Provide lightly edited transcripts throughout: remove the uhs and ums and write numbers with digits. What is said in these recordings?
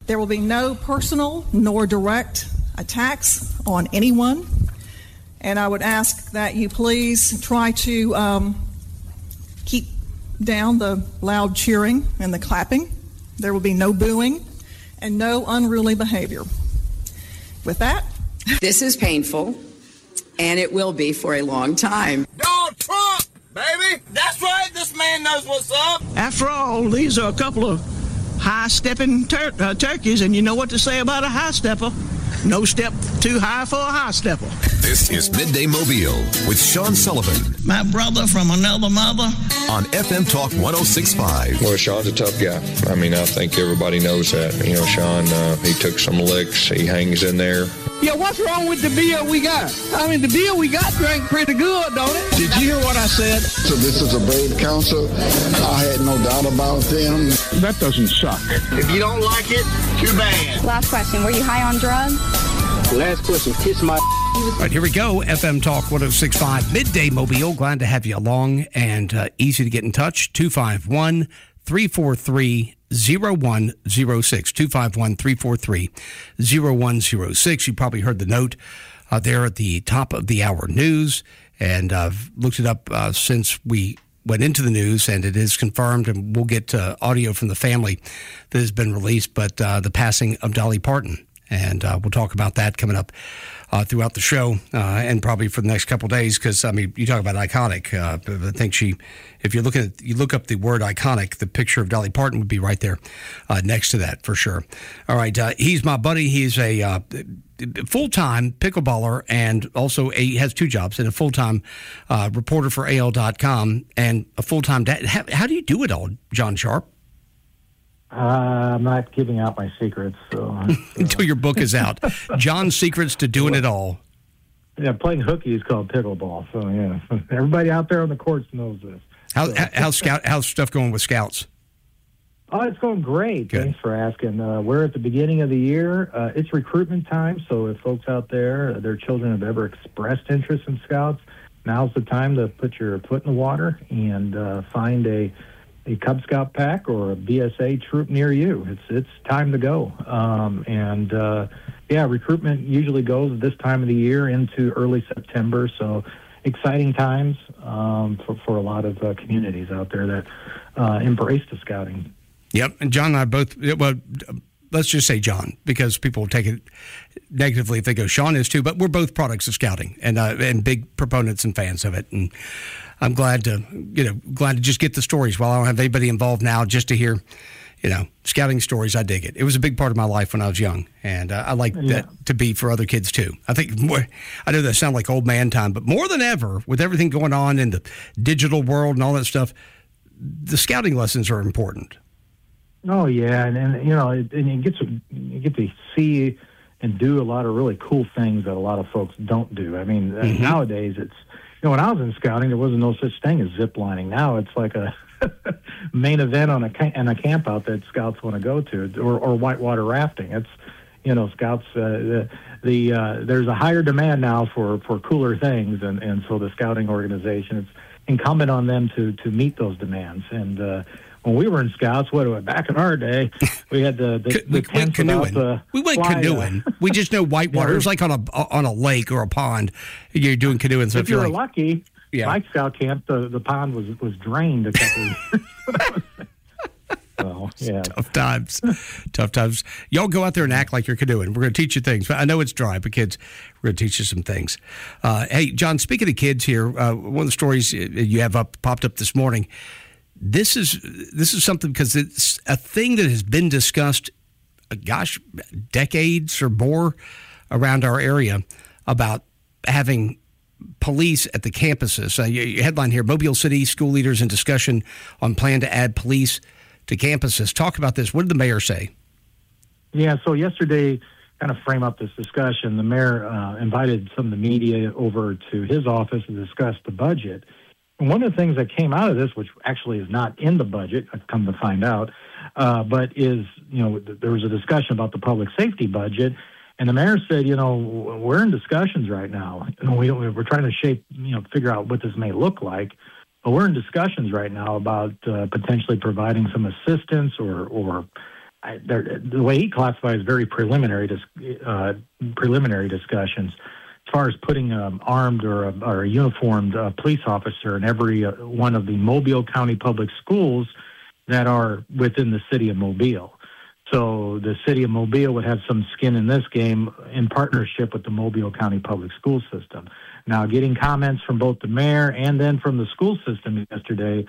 There will be no personal nor direct attacks on anyone. And I would ask that you please try to keep down the loud cheering and the clapping. There will be no booing and no unruly behavior. With that, this is painful, and it will be for a long time. Donald Trump, baby! That's right, this man knows what's up! After all, these are a couple of high-stepping turkeys, and you know what to say about a high-stepper. No step too high for a high-stepper. This is Midday Mobile with Sean Sullivan. My brother from another mother. On FM Talk 106.5. Well, Sean's a tough guy. I mean, I think everybody knows that. You know, Sean, he took some licks. He hangs in there. Yeah, what's wrong with the beer we got? I mean, the beer we got drank pretty good, don't it? Did you hear what I said? So this is a brave council. I had no doubt about them. That doesn't suck. If you don't like it, too bad. Last question, were you high on drugs? Last question, kiss my... All right, here we go. FM Talk 106.5, Midday Mobile. Glad to have you along and easy to get in touch. 251-343-0106. 251-343-0106. You probably heard the note there at the top of the hour news, and I've looked it up since we went into the news, and it is confirmed, and we'll get audio from the family that has been released, but the passing of Dolly Parton. And we'll talk about that coming up throughout the show and probably for the next couple of days because, I mean, you talk about iconic. I think if you look up the word iconic, the picture of Dolly Parton would be right there next to that for sure. All right. He's my buddy. He's a full-time pickleballer and also he has two jobs and a full-time reporter for AL.com and a full-time dad. How do you do it all, John Sharp? I'm not giving out my secrets. So until your book is out. John's Secrets to Doing It All. Yeah, playing hooky is called pickleball. So, yeah, everybody out there on the courts knows this. How's stuff going with Scouts? Oh, it's going great. Good. Thanks for asking. We're at the beginning of the year. It's recruitment time, so if folks out there, their children have ever expressed interest in Scouts, now's the time to put your foot in the water and find a Cub Scout pack or a BSA troop near you. It's time to go. Recruitment usually goes at this time of the year into early September. So exciting times for a lot of communities out there that embrace the scouting. Yep. And John and I both, well, let's just say John, because people will take it negatively if they go, Sean is too, but we're both products of scouting and big proponents and fans of it. And I'm glad to just get the stories while I don't have anybody involved now just to hear, scouting stories. I dig it. It was a big part of my life when I was young, and I like that to be for other kids too. I think I know that sounds like old man time, but more than ever, with everything going on in the digital world and all that stuff, the scouting lessons are important. Oh yeah, and you get to see and do a lot of really cool things that a lot of folks don't do. I mean, nowadays it's. When I was in scouting, there wasn't no such thing as zip lining. Now it's like a main event on a camp out that scouts want to go to, or whitewater rafting. It's scouts. There's a higher demand now for cooler things, and so the scouting organization, it's incumbent on them to meet those demands. And when we were in Scouts, back in our day, we had the went canoeing. We went canoeing. We just know whitewater. It was like on a lake or a pond. You're doing canoeing. So if you were lucky, my Scout camp, the pond was drained a couple of years. So, yeah. Tough times. Y'all go out there and act like you're canoeing. We're going to teach you things. I know it's dry, but kids, we're going to teach you some things. Hey, John, speaking of kids here, one of the stories you have popped up this morning, this is something because it's a thing that has been discussed, decades or more around our area about having police at the campuses. Your headline here, Mobile City school leaders in discussion on plan to add police to campuses. Talk about this. What did the mayor say? Yeah, so yesterday, kind of frame up this discussion, the mayor invited some of the media over to his office to discuss the budget. And one of the things that came out of this, which actually is not in the budget, I've come to find out, but is, there was a discussion about the public safety budget. And the mayor said, we're in discussions right now. We're trying to figure out what this may look like. But we're in discussions right now about potentially providing some assistance or the way he classifies very preliminary discussions. As far as putting an armed or a uniformed police officer in every one of the Mobile County Public Schools that are within the city of Mobile. So the city of Mobile would have some skin in this game in partnership with the Mobile County Public School System. Now, getting comments from both the mayor and then from the school system yesterday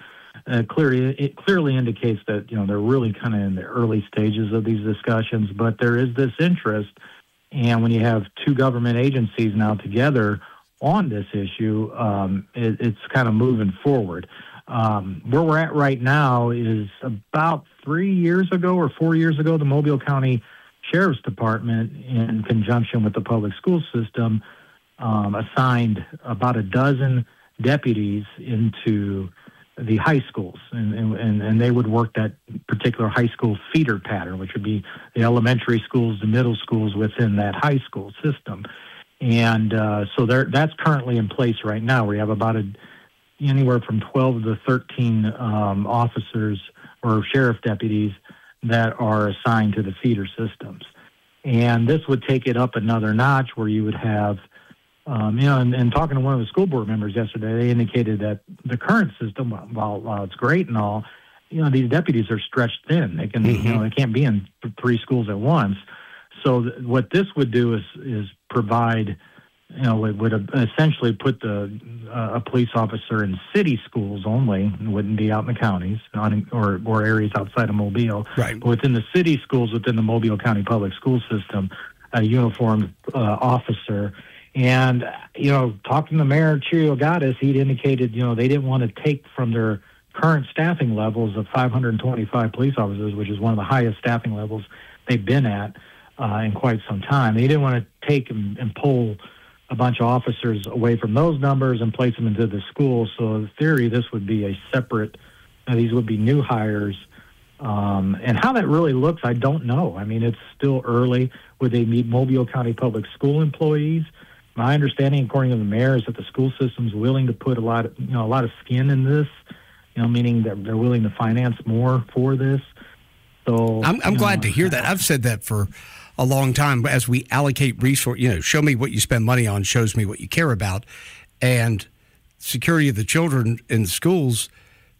clearly indicates that they're really kind of in the early stages of these discussions, but there is this interest. And when you have two government agencies now together on this issue, it's kind of moving forward. Where we're at right now is about 3 years ago or 4 years ago, the Mobile County Sheriff's Department, in conjunction with the public school system, assigned about a dozen deputies into the high schools, and they would work that particular high school feeder pattern, which would be the elementary schools, the middle schools within that high school system. And so that's currently in place right now. We have about anywhere from 12 to 13 officers or sheriff deputies that are assigned to the feeder systems. And this would take it up another notch where you would have and talking to one of the school board members yesterday, they indicated that the current system, while it's great and all, these deputies are stretched thin. They can, they can't be in 3 schools at once. So what this would do is provide, it would essentially put a police officer in city schools only, and wouldn't be out in the counties or areas outside of Mobile. Right. But within the city schools, within the Mobile County Public School System, a uniformed officer. And, talking to Mayor Chiriogadis, he'd indicated, they didn't want to take from their current staffing levels of 525 police officers, which is one of the highest staffing levels they've been at in quite some time. They didn't want to take and pull a bunch of officers away from those numbers and place them into the schools. So in theory, this would be a separate, these would be new hires. And how that really looks, I don't know. I mean, it's still early. Would they meet Mobile County Public School employees? My understanding, according to the mayor, is that the school system's willing to put a lot of skin in this, meaning that they're willing to finance more for this. So I'm glad to hear that. I've said that for a long time. As we allocate resources, show me what you spend money on, shows me what you care about, and security of the children in the schools.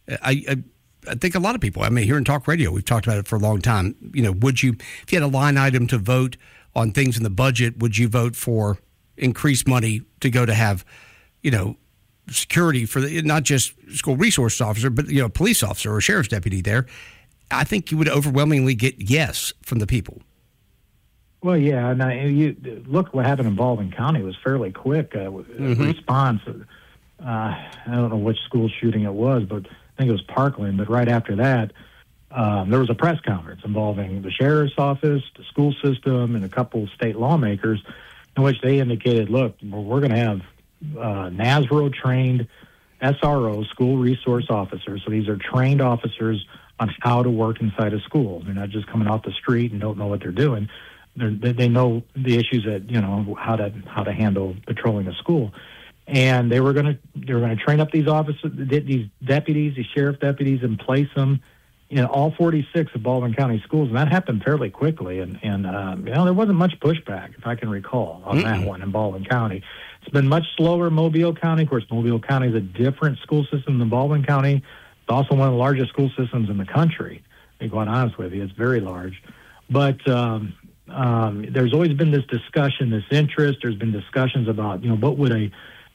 I think a lot of people. I mean, here in Talk Radio, we've talked about it for a long time. Would you, if you had a line item to vote on things in the budget, would you vote for increased money to go to have, security for not just school resource officer, but, police officer or sheriff's deputy there? I think you would overwhelmingly get yes from the people. Well, yeah. Now, you look what happened in Baldwin County. It was fairly quick response. I don't know which school shooting it was, but I think it was Parkland. But right after that, there was a press conference involving the sheriff's office, the school system, and a couple of state lawmakers, in which they indicated, look, we're going to have NASRO-trained SRO, school resource officers. So these are trained officers on how to work inside a school. They're not just coming off the street and don't know what they're doing. They know the issues that, how to handle patrolling a school. And they were going to train up these officers, these deputies, these sheriff deputies, and place them in all 46 of Baldwin County schools, and that happened fairly quickly. And there wasn't much pushback, if I can recall, on that one in Baldwin County. It's been much slower in Mobile County. Of course, Mobile County is a different school system than Baldwin County. It's also one of the largest school systems in the country, to be quite honest with you. It's very large. But there's always been this discussion, this interest. There's been discussions about, what would a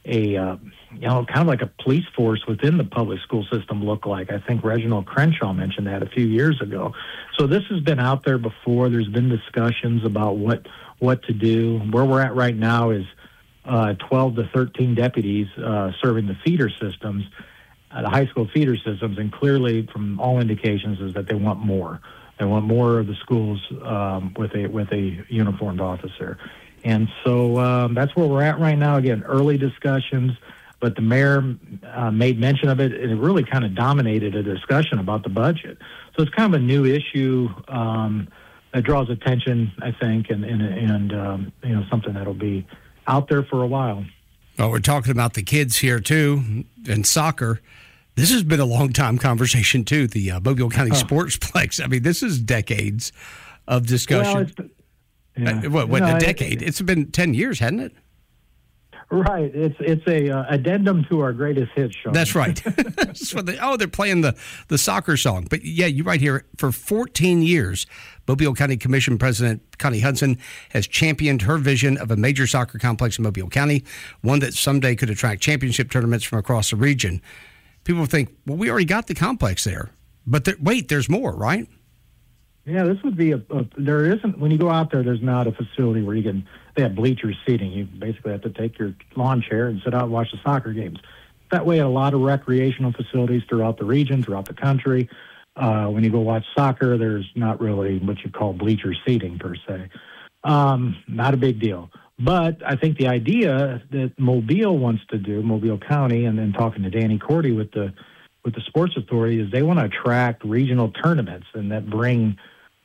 kind of like a police force within the public school system look like. I think Reginald Crenshaw mentioned that a few years ago. So this has been out there before. There's been discussions about what to do. Where we're at right now is 12 to 13 deputies serving the feeder systems, the high school feeder systems, and clearly from all indications is that they want more. They want more of the schools with a uniformed officer. And so that's where we're at right now. Again, early discussions, but the mayor made mention of it, and it really kind of dominated a discussion about the budget. So it's kind of a new issue that draws attention, I think, and something that'll be out there for a while. Well, we're talking about the kids here, too, and soccer. This has been a long time conversation, too, the Mobile County Sportsplex. I mean, this is decades of discussion. Well, a decade? It's been 10 years, hasn't it? Right. It's a addendum to our greatest hits, Sean. That's right. They're playing the soccer song. But, yeah, you're right here. For 14 years, Mobile County Commission President Connie Hudson has championed her vision of a major soccer complex in Mobile County, one that someday could attract championship tournaments from across the region. People think, well, we already got the complex there. But wait, there's more, right? Yeah, this would be there isn't, when you go out there, there's not a facility where they have bleachers seating. You basically have to take your lawn chair and sit out and watch the soccer games. That way, at a lot of recreational facilities throughout the region, throughout the country, when you go watch soccer, there's not really what you call bleacher seating per se. Not a big deal. But I think the idea that Mobile wants to do, Mobile County, and then talking to Danny Cordy with the Sports Authority, is they want to attract regional tournaments and that bring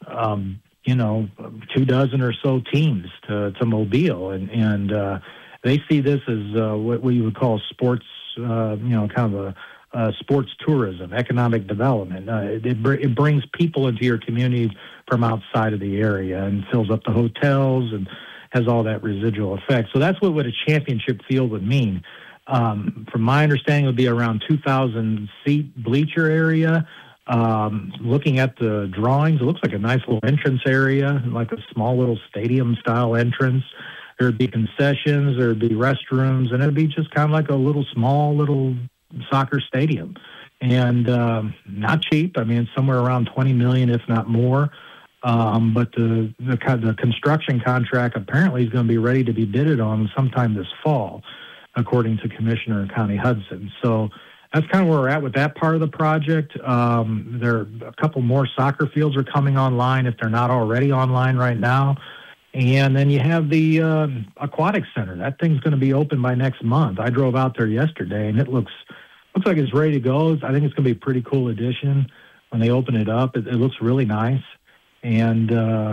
24 or so teams to Mobile, and they see this as what we would call sports, kind of a sports tourism, economic development. It brings people into your community from outside of the area and fills up the hotels and has all that residual effect. So that's what a championship field would mean. From my understanding, it would be around 2,000 seat bleacher area. Looking at the drawings, it looks like a nice little entrance area, like a small little stadium-style entrance. There'd be concessions, there'd be restrooms, and it'd be just kind of like a small little soccer stadium. And not cheap. I mean, it's somewhere around $20 million, if not more. But the construction contract apparently is going to be ready to be bidded on sometime this fall, according to Commissioner Connie Hudson. So that's kind of where we're at with that part of the project. There are a couple more soccer fields are coming online if they're not already online right now. And then you have the aquatic center. That thing's going to be open by next month. I drove out there yesterday, and it looks like it's ready to go. I think it's going to be a pretty cool addition when they open it up. It looks really nice. And,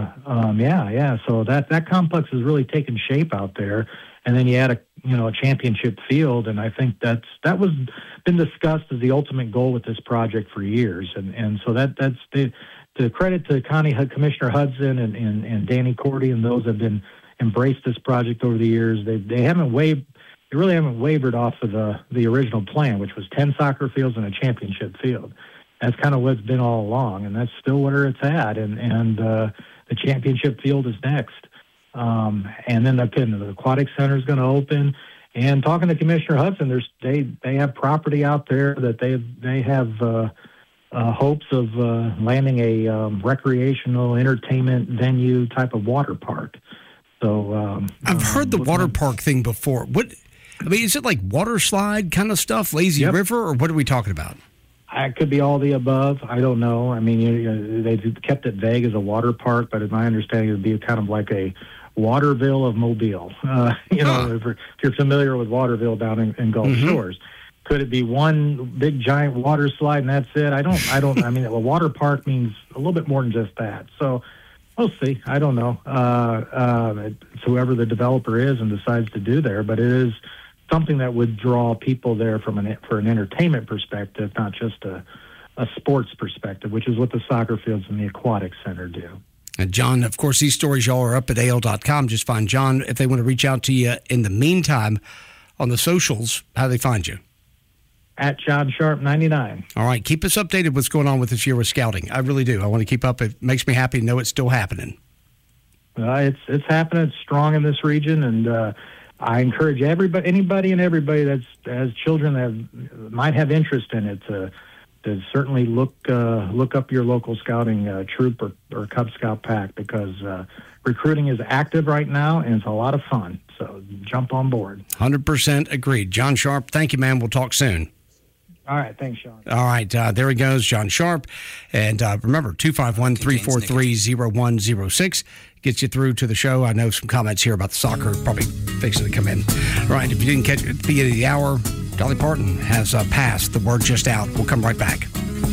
so that complex is really taking shape out there. And then you add a championship field, and I think that was been discussed as the ultimate goal with this project for years. And so that's the credit to Commissioner Hudson and Danny Cordy and those have been embraced this project over the years. They really haven't wavered off of the original plan, which was 10 soccer fields and a championship field. That's kind of what it's been all along, and that's still where it's at. And the championship field is next. And then the aquatic center is going to open. And talking to Commissioner Hudson, they have property out there that they have hopes of landing a recreational entertainment venue type of water park. So I've heard the water park thing before. Is it like water slide kind of stuff, lazy river, or what are we talking about? It could be all the above. I don't know. I mean, they've kept it vague as a water park, but in my understanding, it would be kind of like a Waterville of Mobile. If you're familiar with Waterville down in Gulf Shores, could it be one big giant water slide and that's it? I don't. I mean, a water park means a little bit more than just that. So we'll see. I don't know. It's whoever the developer is and decides to do there, but it is something that would draw people there for an entertainment perspective, not just a sports perspective, which is what the soccer fields and the aquatic center do. And John, of course, these stories y'all are up at AL.com. Just find John if they want to reach out to you. In the meantime, on the socials, how do they find you? At John Sharp 99. All right. Keep us updated what's going on with this year with scouting. I really do. I want to keep up. It makes me happy to know it's still happening. It's happening. It's strong in this region, and I encourage anybody that has children that might have interest in it to certainly look up your local scouting troop or Cub Scout pack, because recruiting is active right now and it's a lot of fun. So jump on board. 100% agreed. John Sharp, thank you, man. We'll talk soon. All right. Thanks, Sean. All right. There he goes, John Sharp. And remember, 251-343-0106 gets you through to the show. I know some comments here about the soccer probably fixing to come in. All right. If you didn't catch it at the beginning of the hour, Dolly Parton has passed. The word just out. We'll come right back.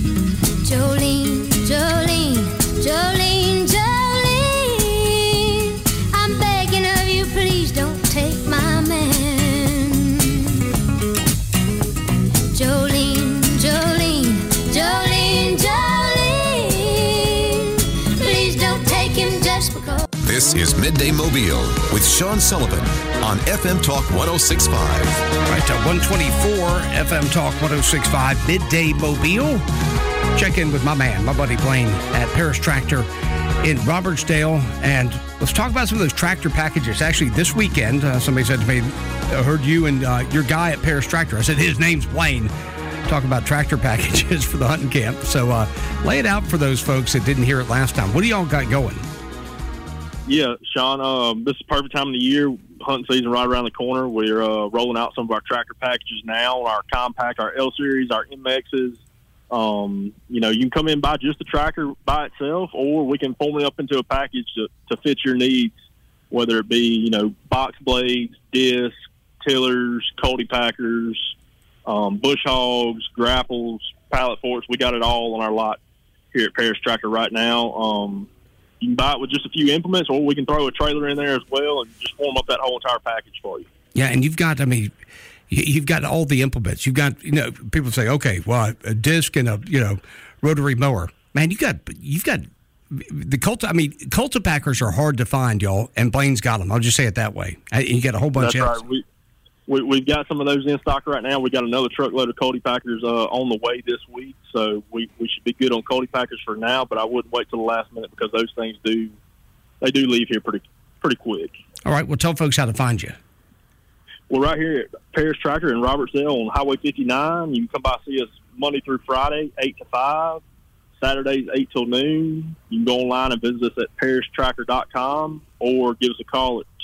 Jolene, Jolene, Jolene, Jolene, I'm begging of you, please don't take my man. Jolene, Jolene. This is Midday Mobile with Sean Sullivan on FM Talk 106.5. Right, 124 FM Talk 106.5, Midday Mobile. Check in with my buddy Blaine at Paris Tractor in Robertsdale. And let's talk about some of those tractor packages. Actually, this weekend, somebody said to me, I heard you and your guy at Paris Tractor. I said, his name's Blaine. Talk about tractor packages for the hunting camp. So lay it out for those folks that didn't hear it last time. What do y'all got going? Yeah, Sean, this is the perfect time of the year. Hunting season right around the corner. We're rolling out some of our tractor packages now, our compact, our L-Series, our MXs. You can come in and buy just the tractor by itself, or we can form it up into a package to fit your needs, whether it be, box blades, discs, tillers, Coldy packers, bush hogs, grapples, pallet forks. We got it all on our lot here at Paris Tractor right now. You can buy it with just a few implements, or we can throw a trailer in there as well and just form up that whole entire package for you. Yeah, and you've got all the implements. You've got, people say, okay, well, a disc and a, rotary mower. Man, you've got the Cultipackers are hard to find, y'all, and Blaine's got them. I'll just say it that way. You got a whole bunch of That's right. We've got some of those in stock right now. We got another truckload of Cultipackers on the way this week, so we should be good on Cultipackers for now. But I wouldn't wait till the last minute because those things do leave here pretty quick. All right, well, tell folks how to find you. We're right here at Paris Tractor in Robertsdale on Highway 59. You can come by and see us Monday through Friday, 8 to 5. Saturdays, 8 till noon. You can go online and visit us at paristractor.com or give us a call at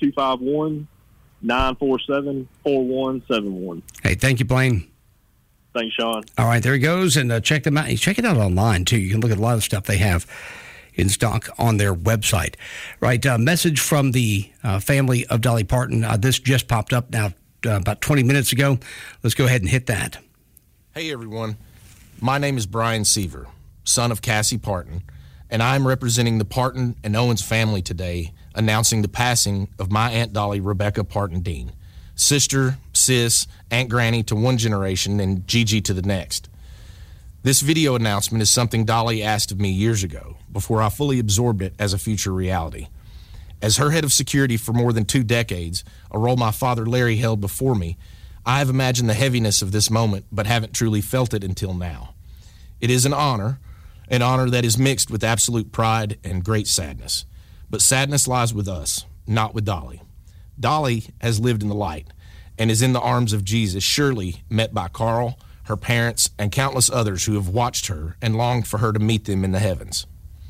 251-947-4171. Hey, thank you, Blaine. Thanks, Sean. All right, there he goes. And check them out. Check it out online, too. You can look at a lot of stuff they have in stock on their website. Right, message from the family of Dolly Parton. This just popped up now about 20 minutes ago. Let's go ahead and hit that. Hey, everyone. My name is Brian Seaver, son of Cassie Parton, and I'm representing the Parton and Owens family today, announcing the passing of my Aunt Dolly Rebecca Parton Dean, sister, sis, Aunt Granny to one generation, and Gigi to the next. This video announcement is something Dolly asked of me years ago, before I fully absorbed it as a future reality. As her head of security for more than 2 decades, a role my father Larry held before me, I have imagined the heaviness of this moment, but haven't truly felt it until now. It is an honor that is mixed with absolute pride and great sadness. But sadness lies with us, not with Dolly. Dolly has lived in the light and is in the arms of Jesus, surely met by Carl, her parents, and countless others who have watched her and longed for her to meet them in the heavens.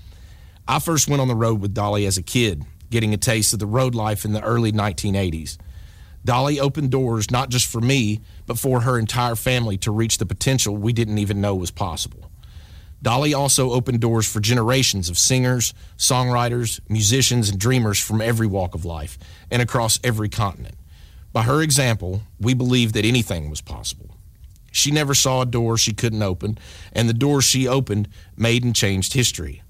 I first went on the road with Dolly as a kid, getting a taste of the road life in the early 1980s. Dolly opened doors not just for me, but for her entire family to reach the potential we didn't even know was possible. Dolly also opened doors for generations of singers, songwriters, musicians, and dreamers from every walk of life and across every continent. By her example, we believed that anything was possible. She never saw a door she couldn't open, and the doors she opened made and changed history.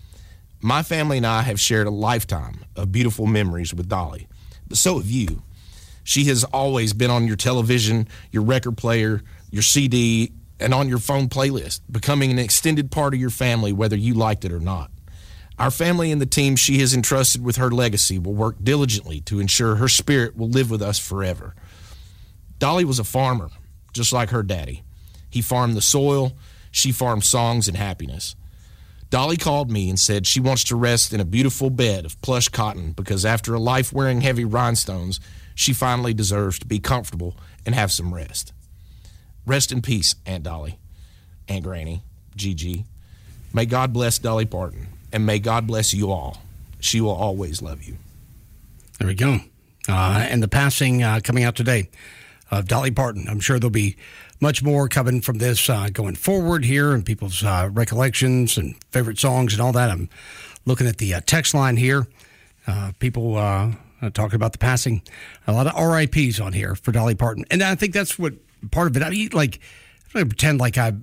My family and I have shared a lifetime of beautiful memories with Dolly, but so have you. She has always been on your television, your record player, your CD, and on your phone playlist, becoming an extended part of your family whether you liked it or not. Our family and the team she has entrusted with her legacy will work diligently to ensure her spirit will live with us forever. Dolly was a farmer, just like her daddy. He farmed the soil, she farmed songs and happiness. Dolly called me and said she wants to rest in a beautiful bed of plush cotton because after a life wearing heavy rhinestones, she finally deserves to be comfortable and have some rest. Rest in peace, Aunt Dolly, Aunt Granny, Gigi. May God bless Dolly Parton, and may God bless you all. She will always love you. There we go. And the passing coming out today of Dolly Parton. I'm sure there'll be much more coming from this going forward here and people's recollections and favorite songs and all that. I'm looking at the text line here. People talking about the passing. A lot of RIPs on here for Dolly Parton. And I think that's what part of it. I mean, like, I don't pretend like on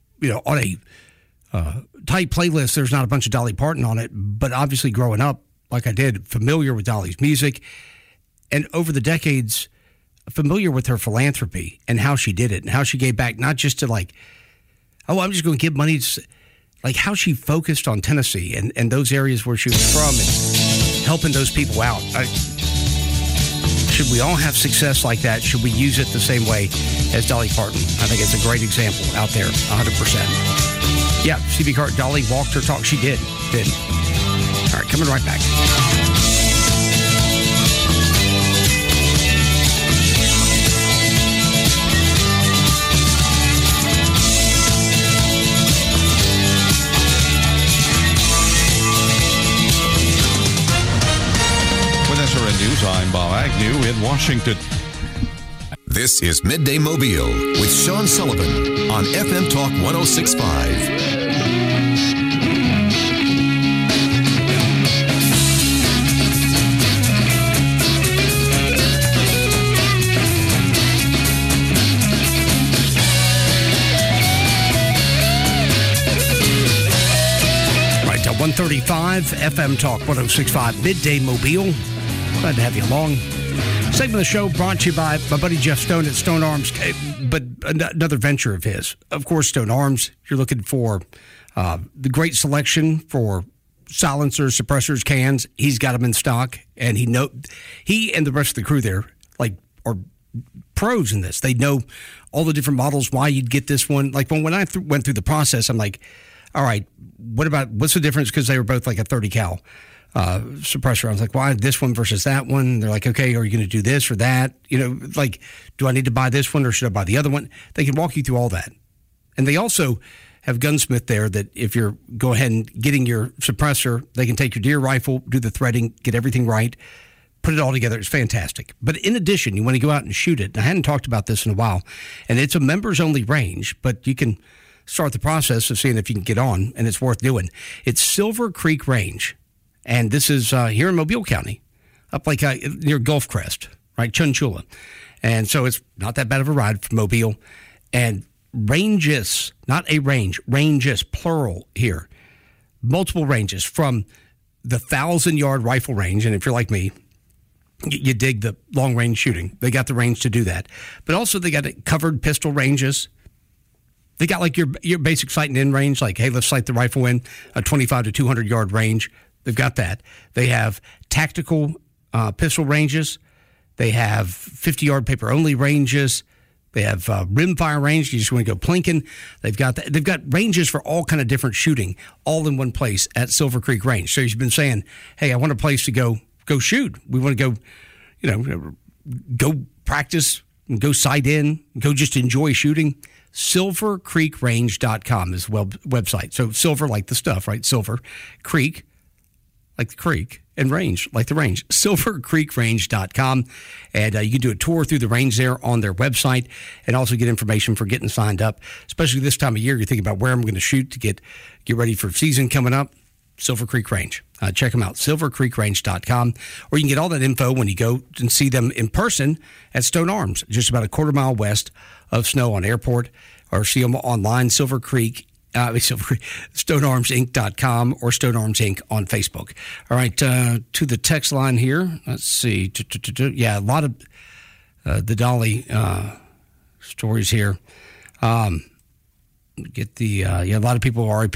a tight playlist, there's not a bunch of Dolly Parton on it, but obviously growing up, like I did, familiar with Dolly's music, and over the decades, familiar with her philanthropy and how she did it and how she gave back, not just to like, oh, I'm just going to give money to, like how she focused on Tennessee and those areas where she was from. And helping those people out. Should we all have success like that? Should we use it the same way as Dolly Parton? I think it's a great example out there, 100%. Yeah, C.B. Cart, Dolly walked her talk. She did. All right, coming right back. News, I'm Bob Agnew in Washington. This is Midday Mobile with Sean Sullivan on FM Talk 106.5. Right, 1:35 FM Talk 106.5 Midday Mobile. Glad to have you along. Segment of the show brought to you by my buddy Jeff Stone at Stone Arms, but another venture of his. Of course, Stone Arms, if you're looking for the great selection for silencers, suppressors, cans, he's got them in stock, and he and the rest of the crew there are pros in this. They know all the different models, why you'd get this one. Like when I went through the process, I'm like, all right, what's the difference? Because they were both like a 30 cal. Suppressor. I was like, why this one versus that one? And they're like, okay, are you going to do this or that? Do I need to buy this one or should I buy the other one? They can walk you through all that. And they also have Gunsmith there that if you're go ahead and getting your suppressor, they can take your deer rifle, do the threading, get everything right, put it all together. It's fantastic. But in addition, you want to go out and shoot it. And I hadn't talked about this in a while, and it's a members only range, but you can start the process of seeing if you can get on, and it's worth doing. It's Silver Creek Range. And this is here in Mobile County, up near Gulf Crest, right, Chunchula. And so it's not that bad of a ride from Mobile. And ranges, not a range, ranges, plural here. Multiple ranges from the 1,000-yard rifle range. And if you're like me, you dig the long-range shooting. They got the range to do that. But also they got covered pistol ranges. They got like your basic sighting in range, like, hey, let's sight the rifle in a 25 to 200-yard range. They've got that. They have tactical pistol ranges. They have 50-yard paper-only ranges. They have rimfire range. You just want to go plinking. They've got that. They've got ranges for all kind of different shooting, all in one place at Silver Creek Range. So you've been saying, hey, I want a place to go shoot. We want to go, go practice, and go sight in, go just enjoy shooting. SilverCreekRange.com is the website. So silver like the stuff, right? Silver Creek like the creek, and range like the range. SilverCreekRange.com. And you can do a tour through the range there on their website and also get information for getting signed up. Especially this time of year, you're thinking about where I'm going to shoot to get ready for season coming up. Silver Creek Range. Check them out, SilverCreekRange.com. Or you can get all that info when you go and see them in person at Stone Arms, just about a quarter mile west of Snow on Airport, or see them online, StoneArmsInc.com or Stone Arms Inc. on Facebook. All right, to the text line here. Let's see. Yeah, a lot of the Dolly stories here. Get the a lot of people RIP.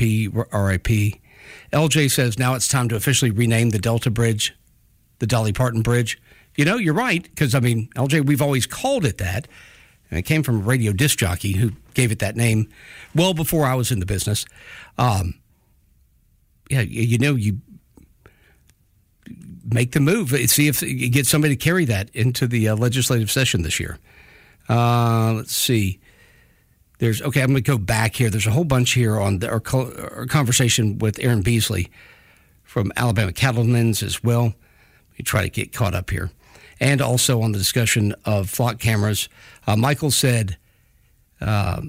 LJ says now it's time to officially rename the Delta Bridge, the Dolly Parton Bridge. You're right, because LJ, we've always called it that. And it came from a radio disc jockey who gave it that name well before I was in the business. You make the move. See if you get somebody to carry that into the legislative session this year. Let's see. I'm going to go back here. There's a whole bunch here on our conversation with Aaron Beasley from Alabama Cattlemen's as well. Let me try to get caught up here. And also on the discussion of flock cameras. Michael said, any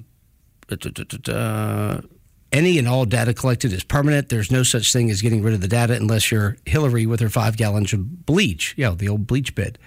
and all data collected is permanent. There's no such thing as getting rid of the data unless you're Hillary with her 5 gallons of bleach. Yeah, the old bleach bed.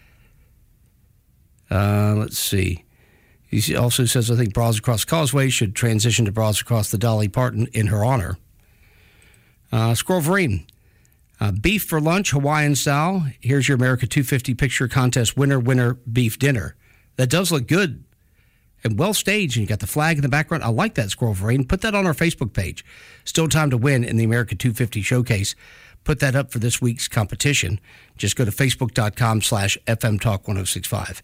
Let's see. He also says, I think Bras Across Causeway should transition to Bras Across the Dolly Parton in her honor. Squirrel Vereen. Beef for lunch, Hawaiian style. Here's your America 250 picture contest winner beef dinner. That does look good and well staged, and you got the flag in the background. I like that, Squirrel Vereen. Put that on our Facebook page. Still time to win in the America 250 showcase. put that up for this week's competition. Just go to facebook.com/FM Talk 1065.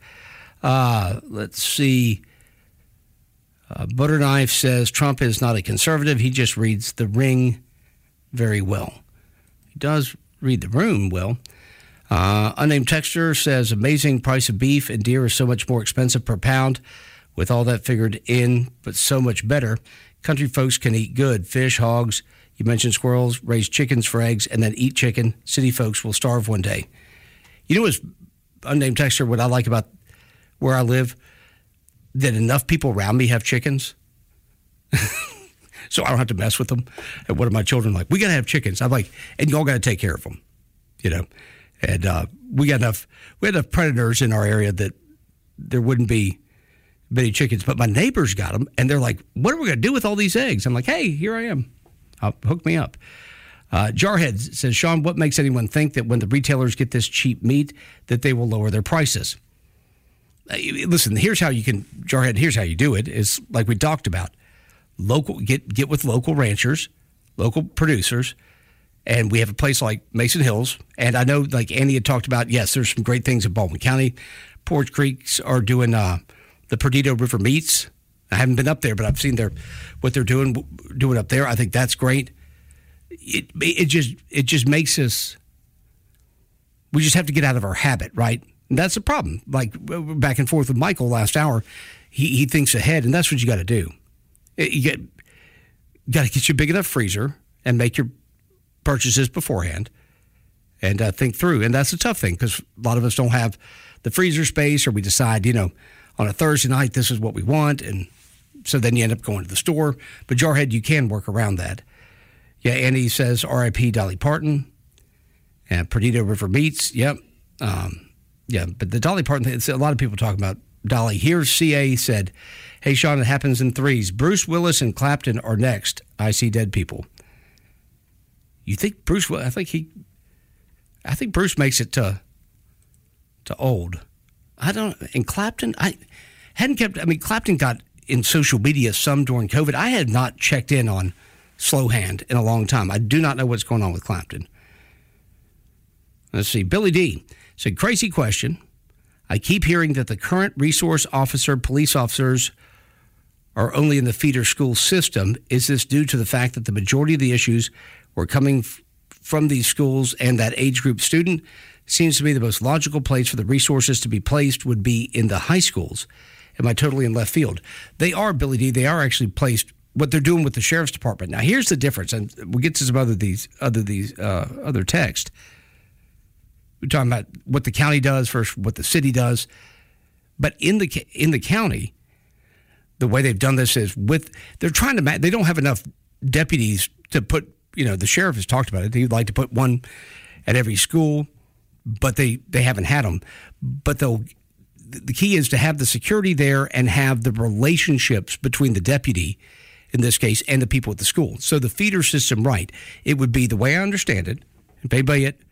Let's see. Butter Knife says Trump is not a conservative. He just reads The Ring very well. He does read The Room well. Unnamed texter says amazing price of beef and deer is so much more expensive per pound. With all that figured in, but so much better. Country folks can eat good. Fish, hogs, you mentioned squirrels, raise chickens for eggs, and then eat chicken. City folks will starve one day. You know, as unnamed texter, what I like about where I live, that enough people around me have chickens. So I don't have to mess with them. And one of my children like, we got to have chickens. I'm like, and y'all got to take care of them, you know. And we had enough predators in our area that there wouldn't be many chickens. But my neighbors got them, and they're like, what are we going to do with all these eggs? I'm like, hey, here I am. Hook me up. Jarhead says, Sean, what makes anyone think that when the retailers get this cheap meat that they will lower their prices? Listen, here's how you can, Jarhead, here's how you do it, is like we talked about. Get with local ranchers, local producers, and we have a place like Mason Hills. And I know, like Andy had talked about, yes, there's some great things in Baldwin County. Porch Creeks are doing the Perdido River Meats. I haven't been up there, but I've seen what they're doing up there. I think that's great. It just makes us, we just have to get out of our habit, right? And that's the problem. Like back and forth with Michael last hour, he thinks ahead, and that's what you got to do. You got to get you a big enough freezer and make your purchases beforehand and think through. And that's a tough thing because a lot of us don't have the freezer space, or we decide, on a Thursday night, this is what we want. And so then you end up going to the store. But Jarhead, you can work around that. Yeah, Andy says R.I.P. Dolly Parton and Perdido River Meats. Yep. Yeah, but the Dolly Parton thing, it's a lot of people talking about Dolly. Here's CA said, hey, Sean, it happens in threes. Bruce Willis and Clapton are next. I see dead people. You think Bruce? I think Bruce makes it to old. I don't. And Clapton, I hadn't kept. I mean, Clapton got in social media some during COVID. I had not checked in on Slow Hand in a long time. I do not know what's going on with Clapton. Let's see. Billy D said, crazy question. I keep hearing that the current resource officer, police officers are only in the feeder school system. Is this due to the fact that the majority of the issues were coming from these schools, and that age group student seems to be the most logical place for the resources to be placed would be in the high schools? Am I totally in left field? They are, Billy D. They are actually placed, what they're doing with the sheriff's department. Now, here's the difference, and we'll get to some other text. We're talking about what the county does versus what the city does. But in the county, the way they've done this is they're trying to, they don't have enough deputies to put, the sheriff has talked about it. He'd like to put one at every school, but they haven't had them. But the key is to have the security there and have the relationships between the deputy, in this case, and the people at the school. So the feeder system, right, it would be, the way I understand it, and maybe it,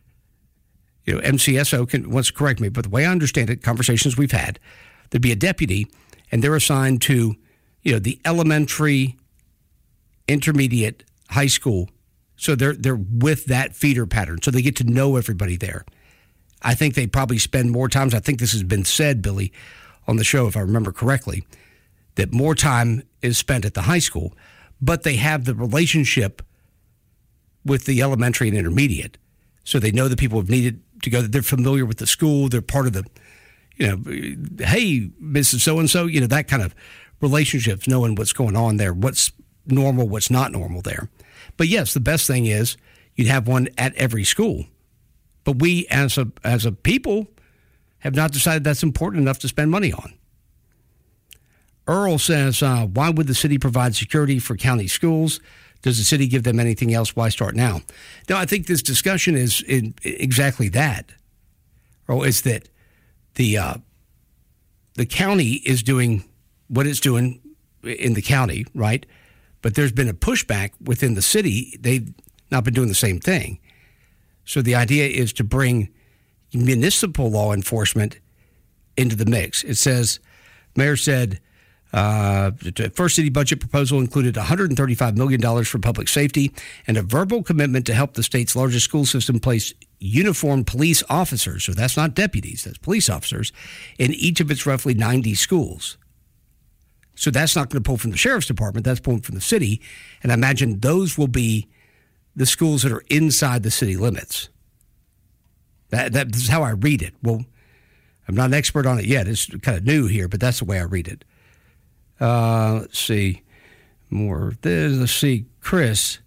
MCSO wants to correct me, but the way I understand it, conversations we've had, there'd be a deputy, and they're assigned to, the elementary, intermediate, high school. So they're with that feeder pattern, so they get to know everybody there. I think they probably spend more times. I think this has been said, Billy, on the show, if I remember correctly, that more time is spent at the high school, but they have the relationship with the elementary and intermediate. So they know the people have needed to go. They're familiar with the school. They're part of the, hey, Mrs. So-and-so, that kind of relationships, knowing what's going on there, what's normal, what's not normal there. But yes, the best thing is you'd have one at every school. But we, as a people, have not decided that's important enough to spend money on. Earl says, why would the city provide security for county schools? Does the city give them anything else? Why start now? No, I think this discussion is in exactly that. Earl, is that the county is doing what it's doing in the county, right? But there's been a pushback within the city. They've not been doing the same thing. So the idea is to bring municipal law enforcement into the mix. It says, Mayor said, The first city budget proposal included $135 million for public safety and a verbal commitment to help the state's largest school system place uniformed police officers, so that's not deputies, that's police officers, in each of its roughly 90 schools. So that's not going to pull from the sheriff's department, that's pulling from the city, and I imagine those will be the schools that are inside the city limits. That's how I read it. Well, I'm not an expert on it yet. It's kind of new here, but that's the way I read it. Let's see. More of this. Let's see. Chris.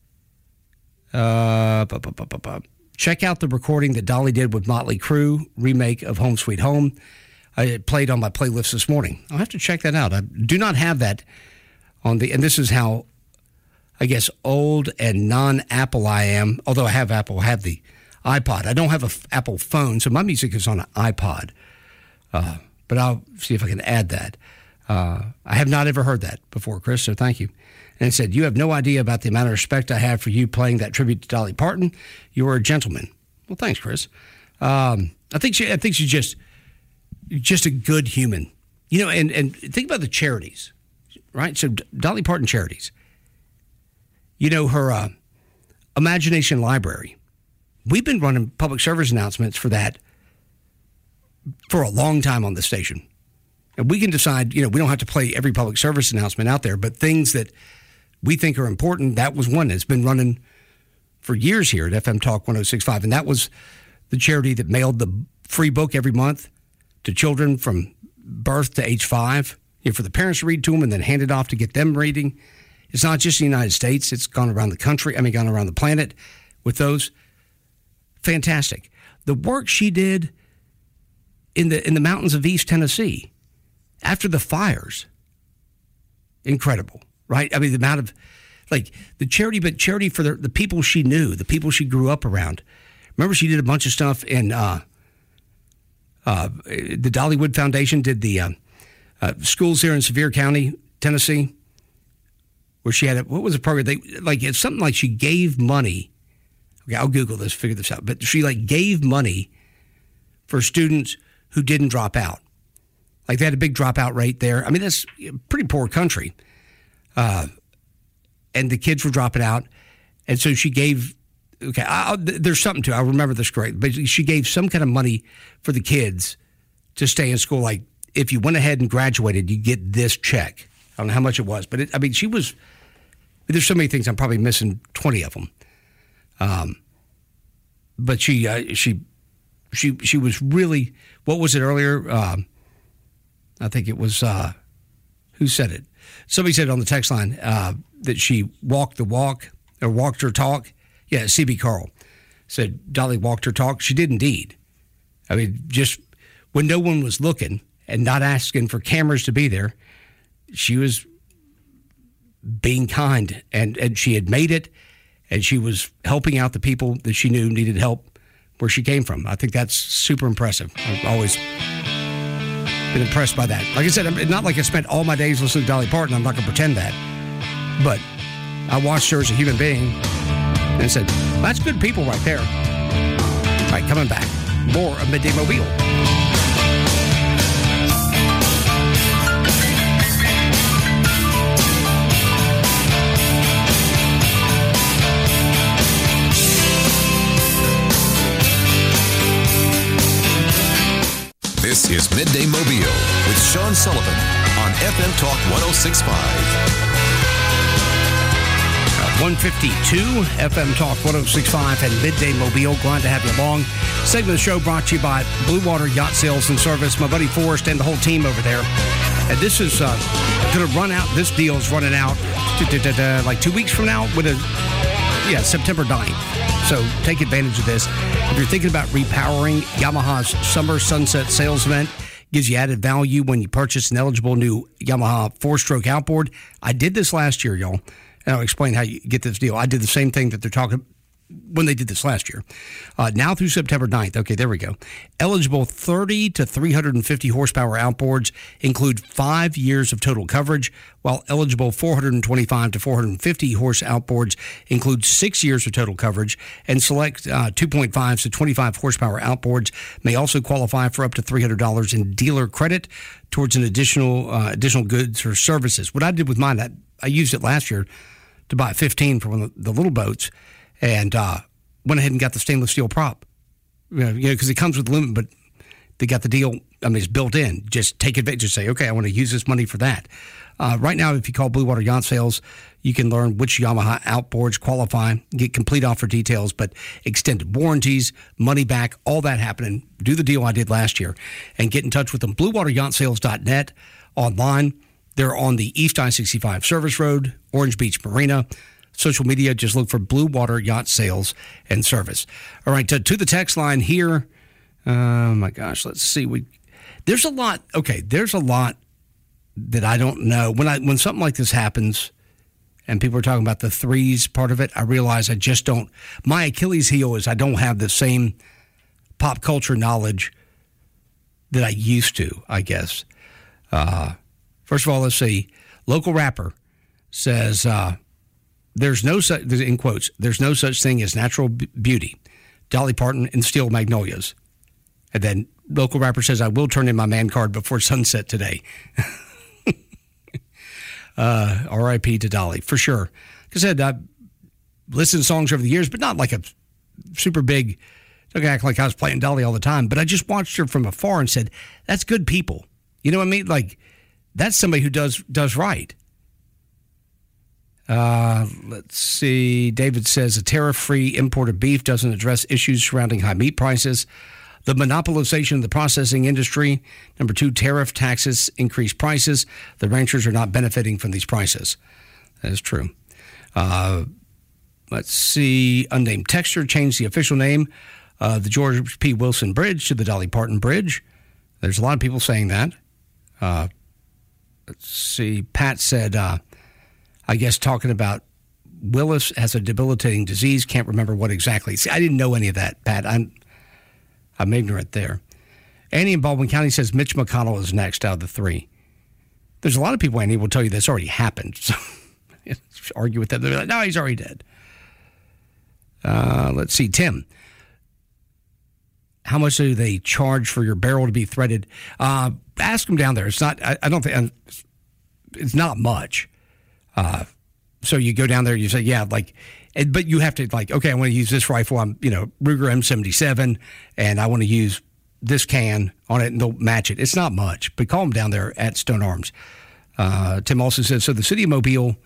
Check out the recording that Dolly did with Motley Crue, remake of Home Sweet Home. It played on my playlist this morning. I'll have to check that out. I do not have that on the, and this is how, I guess, old and non-Apple I am. Although I have Apple, I have the iPod. I don't have an Apple phone, so my music is on an iPod. But I'll see if I can add that. I have not ever heard that before, Chris, so thank you. And it said, you have no idea about the amount of respect I have for you playing that tribute to Dolly Parton. You are a gentleman. Well, thanks, Chris. I think she's just a good human. You know, and think about the charities, right? So Dolly Parton charities. You know, her Imagination Library. We've been running public service announcements for that for a long time on the station. And we can decide, you know, we don't have to play every public service announcement out there, but things that we think are important, that was one that's been running for years here at FM Talk 106.5. And that was the charity that mailed the free book every month to children from birth to age 5, you know, for the parents to read to them and then hand it off to get them reading. It's not just the United States. It's gone around the country. Gone around the planet with those. Fantastic. The work she did in the mountains of East Tennessee after the fires, incredible, right? I mean, the amount of, like, the charity, but charity for the people she knew, the people she grew up around. Remember, she did a bunch of stuff in the Dollywood Foundation did the schools here in Sevier County, Tennessee, where she had what was the program? It's something like she gave money. Okay, I'll Google this, figure this out. But she gave money for students who didn't drop out. Like, they had a big dropout rate there. I mean, that's a pretty poor country. And the kids were dropping out. And so she gave, there's something to it. I remember this correctly. But she gave some kind of money for the kids to stay in school. Like, if you went ahead and graduated, you get this check. I don't know how much it was. But, she was, there's so many things. I'm probably missing 20 of them. But she was really, what was it earlier? I think it was, who said it? Somebody said on the text line that she walked the walk or walked her talk. Yeah, CB Carl said Dolly walked her talk. She did indeed. I mean, just when no one was looking and not asking for cameras to be there, she was being kind and she had made it. And she was helping out the people that she knew needed help where she came from. I think that's super impressive. I've always been impressed by that. Like I said, not like I spent all my days listening to Dolly Parton. I'm not going to pretend that. But I watched her as a human being and said, well, that's good people right there. All right, coming back. More of Midday Mobile. This is Midday Mobile with Sean Sullivan on FM Talk 106.5. 152 FM Talk 106.5 and Midday Mobile. Glad to have you along. Segment of the show brought to you by Blue Water Yacht Sales and Service. My buddy Forrest and the whole team over there. And this is going to run out. This deal is running out like 2 weeks from now with September 9th. So take advantage of this. If you're thinking about repowering, Yamaha's Summer Sunset Sales Event gives you added value when you purchase an eligible new Yamaha 4-stroke outboard. I did this last year, y'all, and I'll explain how you get this deal. I did the same thing that they're talking when they did this last year. Now through September 9th. Okay, there we go. Eligible 30 to 350 horsepower outboards include 5 years of total coverage, while eligible 425 to 450 horse outboards include 6 years of total coverage, and select 2.5 to 25 horsepower outboards may also qualify for up to $300 in dealer credit towards an additional goods or services. What I did with mine, I used it last year to buy 15 for one of the little boats, and went ahead and got the stainless steel prop. Because it comes with the limit, but they got the deal. I mean, it's built in. Just take advantage. Just say, okay, I want to use this money for that. Right now, if you call Blue Water Yacht Sales, you can learn which Yamaha outboards qualify, get complete offer details, but extended warranties, money back, all that happening. Do the deal I did last year and get in touch with them. BlueWaterYachtSales.net online. They're on the East I-65 Service Road, Orange Beach Marina. Social media, just look for Blue Water Yacht Sales and Service. All right, to the text line here. Oh, my gosh, let's see. There's a lot. Okay, there's a lot that I don't know. When something like this happens and people are talking about the threes part of it, I realize I just don't. My Achilles heel is I don't have the same pop culture knowledge that I used to, I guess. First of all, let's see. Local rapper says... there's no such, in quotes, there's no such thing as natural beauty. Dolly Parton and Steel Magnolias. And then local rapper says, I will turn in my man card before sunset today. R.I.P. to Dolly, for sure. Like I said, I've listened to songs over the years, but not like a super big, don't act like I was playing Dolly all the time. But I just watched her from afar and said, that's good people. You know what I mean? Like, that's somebody who does right. Let's see. David says a tariff-free import of beef doesn't address issues surrounding high meat prices. The monopolization of the processing industry. Number 2, tariff taxes increase prices. The ranchers are not benefiting from these prices. That is true. Let's see. Unnamed texter changed the official name of the George P. Wilson Bridge to the Dolly Parton Bridge. There's a lot of people saying that. Let's see. Pat said... I guess talking about Willis has a debilitating disease. Can't remember what exactly. See, I didn't know any of that, Pat. I'm ignorant there. Annie in Baldwin County says Mitch McConnell is next out of the 3. There's a lot of people, Annie, will tell you that's already happened. So argue with them. They'll be like, no, he's already dead. Let's see. Tim, how much do they charge for your barrel to be threaded? Ask them down there. It's not, I don't think, it's not much. So you go down there, you say, yeah, like, but you have to like, okay, I want to use this rifle. I'm, Ruger M77 and I want to use this can on it and they'll match it. It's not much, but call them down there at Stone Arms. Tim also says, the city of Mobile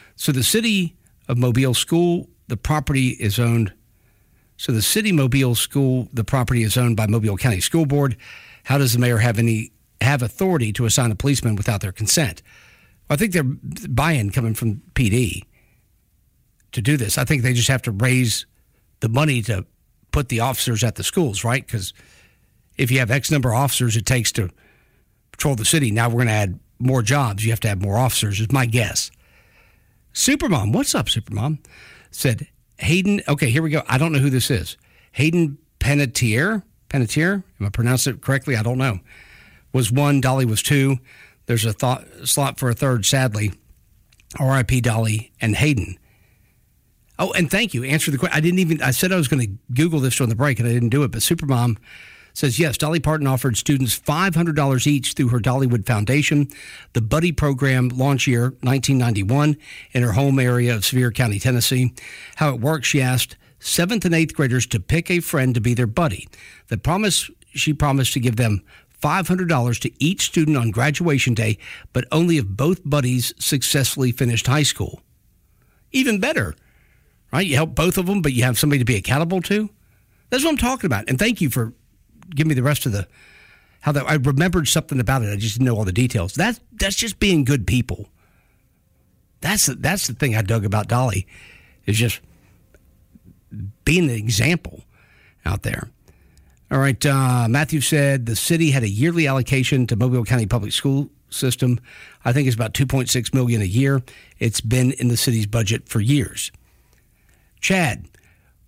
School, the property is owned. So the city Mobile School, the property is owned by Mobile County School Board. How does the mayor have authority to assign a policeman without their consent? I think they're buy-in coming from PD to do this. I think they just have to raise the money to put the officers at the schools, right? Because if you have X number of officers it takes to patrol the city, now we're going to add more jobs. You have to have more officers, is my guess. Supermom, what's up, Supermom? Said, Hayden, okay, here we go. I don't know who this is. Hayden Panettiere? Am I pronouncing it correctly? I don't know. Was 1, Dolly was 2. There's a slot for a 3rd, sadly. R.I.P. Dolly and Hayden. Oh, and thank you. Answer the question. I said I was going to Google this during the break, and I didn't do it. But Supermom says, yes, Dolly Parton offered students $500 each through her Dollywood Foundation. The Buddy program launch year, 1991, in her home area of Sevier County, Tennessee. How it works, she asked 7th and 8th graders to pick a friend to be their buddy. She promised to give them $500 to each student on graduation day, but only if both buddies successfully finished high school. Even better, right? You help both of them, but you have somebody to be accountable to. That's what I'm talking about. And thank you for giving me the rest of I remembered something about it. I just didn't know all the details. That's just being good people. That's the thing I dug about Dolly, is just being the example out there. All right, Matthew said the city had a yearly allocation to Mobile County Public School System. I think it's about $2.6 million a year. It's been in the city's budget for years. Chad,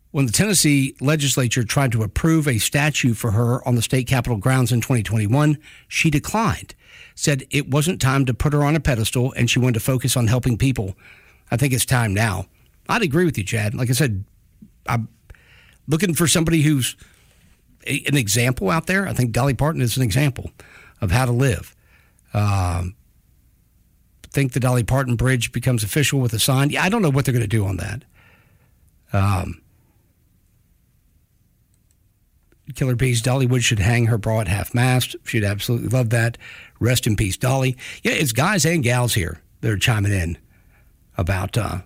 when the Tennessee legislature tried to approve a statue for her on the state capitol grounds in 2021, she declined, said it wasn't time to put her on a pedestal and she wanted to focus on helping people. I think it's time now. I'd agree with you, Chad. Like I said, I'm looking for somebody who's an example out there. I think Dolly Parton is an example of how to live. Think the Dolly Parton Bridge becomes official with a sign. Yeah, I don't know what they're going to do on that. Killer Bees, Dollywood should hang her bra at half-mast. She'd absolutely love that. Rest in peace, Dolly. Yeah, it's guys and gals here that are chiming in about the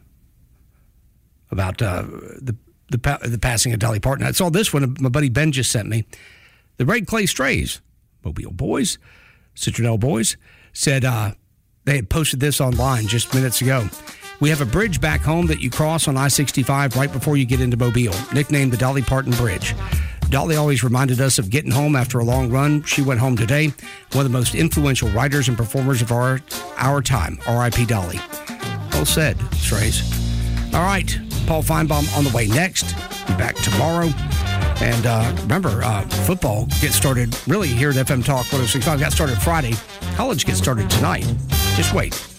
passing of Dolly Parton. I saw this one my buddy Ben just sent me. The Red Clay Strays, Mobile boys, Citronelle boys, said they had posted this online just minutes ago. We have a bridge back home that you cross on I-65 right before you get into Mobile, nicknamed the Dolly Parton Bridge. Dolly always reminded us of getting home after a long run. She went home today. One of the most influential writers and performers of our time. R.I.P. Dolly. Well said, Strays. All right, Paul Feinbaum on the way next. Be back tomorrow. And remember, football gets started really here at FM Talk 106.5. Got started Friday. College gets started tonight. Just wait.